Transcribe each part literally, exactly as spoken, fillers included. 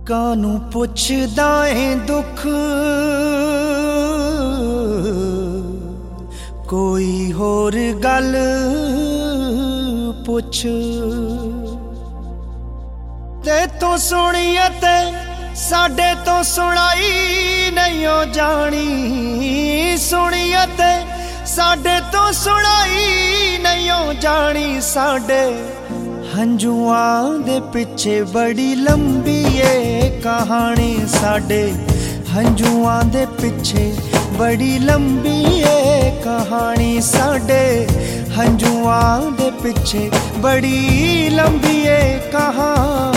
कानू पुछदा है दुख कोई होर गल पुछ ते तू सुनिए ते साडे तो सुनाई नहीं हो जानी सुनिए ते साडे तो सुनाई नहीं हो जानी साडे हंजुआं दे पिछे बड़ी लंबी है कहानी साडे हंजुआं दे पिछे बड़ी लंबी है कहानी साडे हंजुआं दे पिछे बड़ी लंबी है कहानी।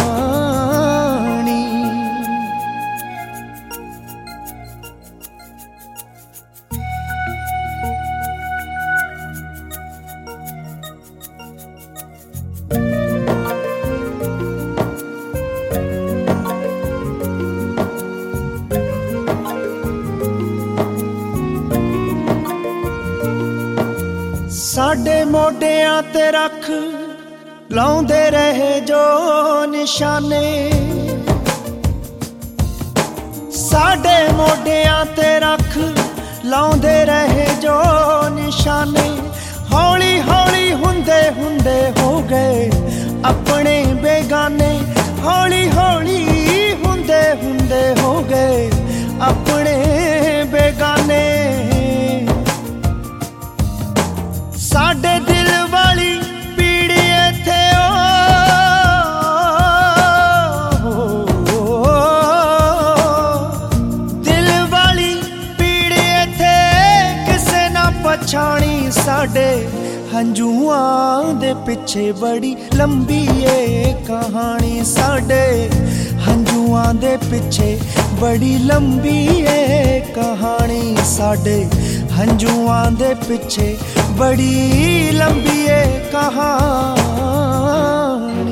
साडे मोढियां ते रख लाउंदे रहे जो निशाने साडे मोढियां ते रख लाउंदे रहे जो निशाने हौली हौली हुंदे हुंदे हो गए अपने बेगाने हौली हौली हुंदे हुंदे हो गए अपने बेगाने साडे दिल वाली पीड़ी थे ओ दिल वाली पीड़ी थे किसे ना पछाणी साडे हंजुआं दे पिछे बड़ी लंबी है कहानी साडे हंजुआं दे पिछे बड़ी लंबी है कहानी साडे हंजुआं दे पिछे बड़ी लंबी है कहानी।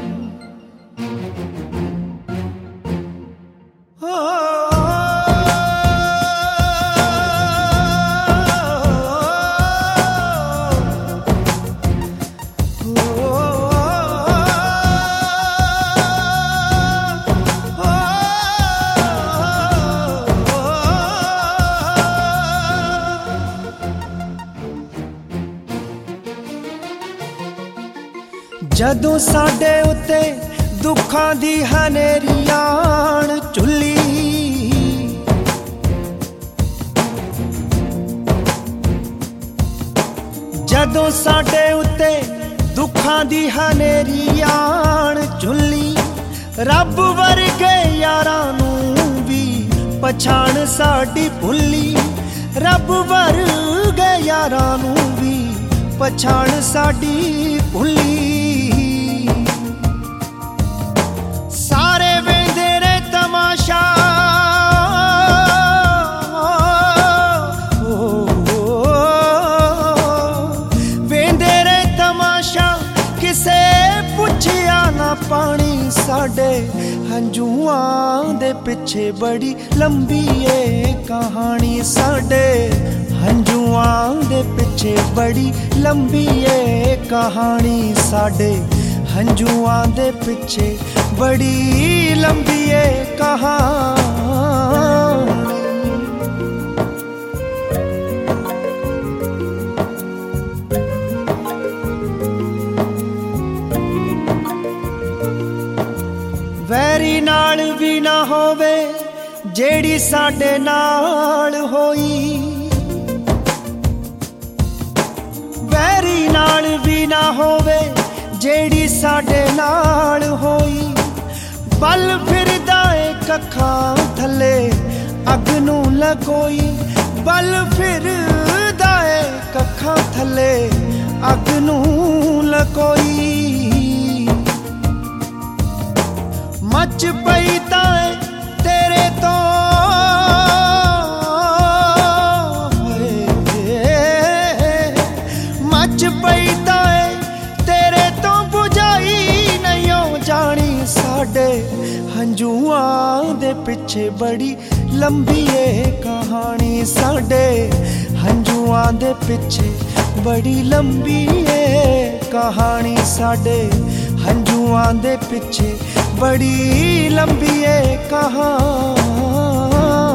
जदों साडे उत्ते दुखां दी हनेरी आण चुल्ली जदों साडे उत्ते दुखां दी हनेरी आण चुल्ली रब वर्गे यारां नूं भी पछाण साडी भुल्ली रब वर्गे यारां नूं भी पछाण साडी भुल्ली सारे वेंदे रे तमाशा ओ, ओ, वेंदे रे तमाशा किसे पुछया ना पानी साडे हंजुआं दे पिछे बड़ी लंबी है कहानी साडे हंजुआं दे पिछे बड़ी लंबी है कहानी साडे हंजुआं दे पिछे बड़ी लंबी है कहानी। वैरी नाल भी ना होवे जेड़ी साडे नाल होई वैरी नाल भी ना होवे जेड़ी साडे नाल होई बल फिरदा ए कखां थले अग नूं लकोई बल फिरदा ए कखां थले अग नूं लकोई मच पई तां तेरे तो मच पई तां तेरे तो बुझाई नहीं हो जानी साडे हंजुआं दे पिछे बड़ी लंबी है कहानी साडे हंजुआं दे पिछे बड़ी लंबी है कहानी साडे हंजुआं हंझुआं दे पिछे बड़ी लंबी है कहानी।